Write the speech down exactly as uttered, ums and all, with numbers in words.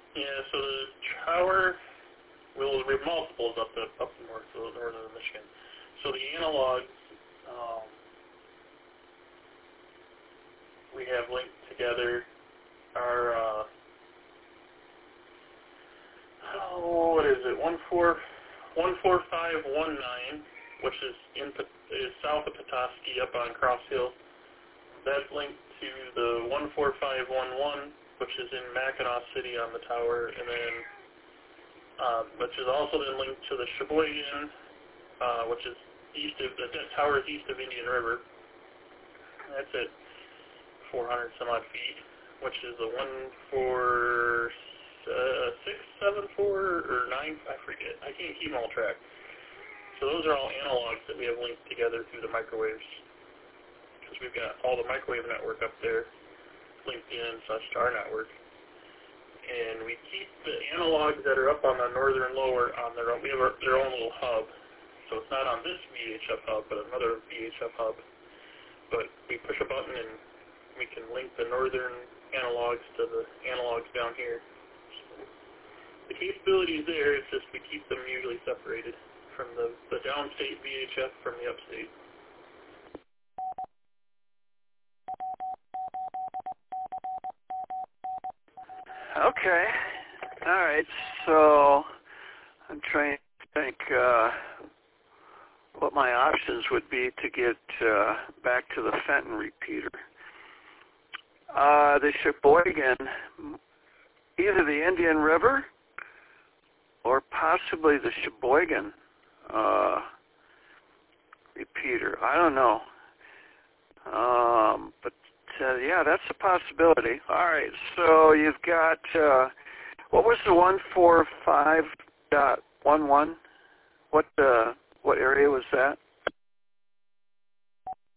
Yeah, so the tower, well, we have multiples up the up north, so northern Michigan. So the analogs, um, we have linked together are, uh, oh, what is it, one four one four five one nine, which is in is south of Petoskey up on Cross Hill. That's linked to the one four five one one, which is in Mackinac City on the tower, and then um, which is also then linked to the Sheboygan, uh, which is east of the that tower is east of Indian River. That's at four hundred some odd feet, which is a one four uh, six seven four or nine. I forget. I can't keep them all track. So those are all analogs that we have linked together through the microwaves, because we've got all the microwave network up there linked in and such to our network. And we keep the analogs that are up on the northern lower on their own. We have our, their own little hub. So it's not on this V H F hub, but another V H F hub. But we push a button and we can link the northern analogs to the analogs down here. So the capability is there, it's just we keep them usually separated from the, the downstate V H F from the upstate. Okay. All right. So I'm trying to think uh, what my options would be to get uh, back to the Fenton repeater. Uh, the Sheboygan, either the Indian River or possibly the Sheboygan uh, repeater. I don't know. Um, but uh, yeah, that's a possibility. All right. So you've got uh, what was the one four five dot one one? What uh, what area was that?